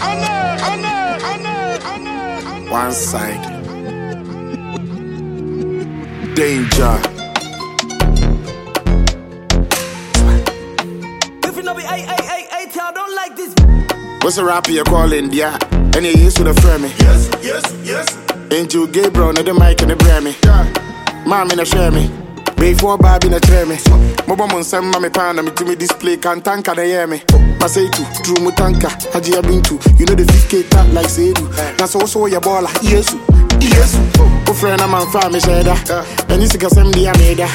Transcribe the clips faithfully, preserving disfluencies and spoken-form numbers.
One side. Danger. If you know me, hey, hey, hey, hey, tell, don't like this. What's a rapper you calling, yeah? And you used to the frame me. Yes, yes, yes. Ain't you Gabriel, no the mic and the brand yeah. Mommy no share me. Before Barbie no try me. Mobo mon sem mami pana me to me display can tanka they hear me. Masay tu, true mutanka, haji abintu. You know the fifth K tap like Sedu. That's also your baller, yesu, yesu. Oh friend I'm on fire me sheda. And you see some dia meda.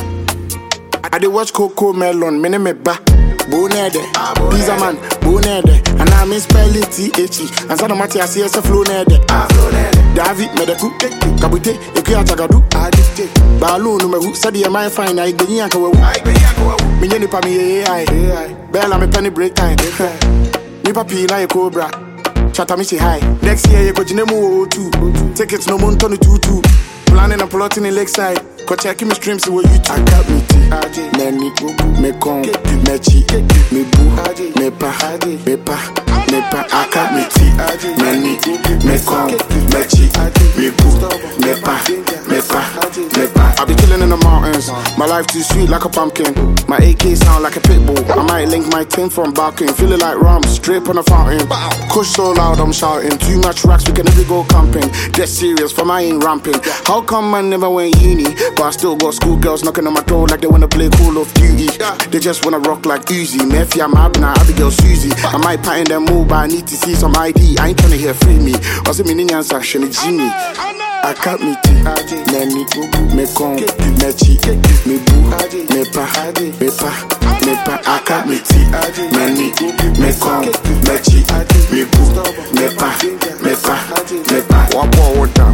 I dey watch Coco Melon, me ne me ba. Bonede, pizza man, bonede. And I miss spell it T H E. And so no matter I see us a flow nede. David Medeku, Kabute, Ekuya Tagadu, Adite, Balu no me Sadi am I fine, I be yanka wo. Minyeni pa mi A I, Bella me penny break time. Ni papi na e cobra. Chata me say hi. Next year you go jinemu too. Tickets no month on the two two. Planning and plotting in Lakeside. Go check me streams where you I got me tea, Neni, me con, me chi, me boo, me pa, me pa, me pa. I got me tea, Neni, me con, me chi, me boo, me pa, me pa, me pa. I be chilling in the mountains. My life too sweet like a pumpkin. My A K sound like a pit bull. I might link my tin from barking. Feeling like rum, straight on the fountain. Kush so loud I'm shouting. Too much racks, we can never go camping. Dead serious for my ain't ramping. How come I never went uni? But I still got schoolgirls knocking on my door like they wanna play Call of Duty. They just wanna rock like Uzi. Mafia, Mabna, Abigail, Susie. I might patent them more, but I need to see some I D. I ain't tryna hear free me. I see me Ninian Saction, Jimmy. I cut me tea, Neni, me con, me chi, me boo, me pa, me pa, me pa. I cut me tea, Neni, me con, me chi, me boo, me pa, me pa, me pa. One more down.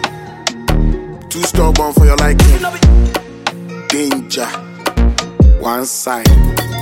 Too stubborn for your liking. Danger. One side.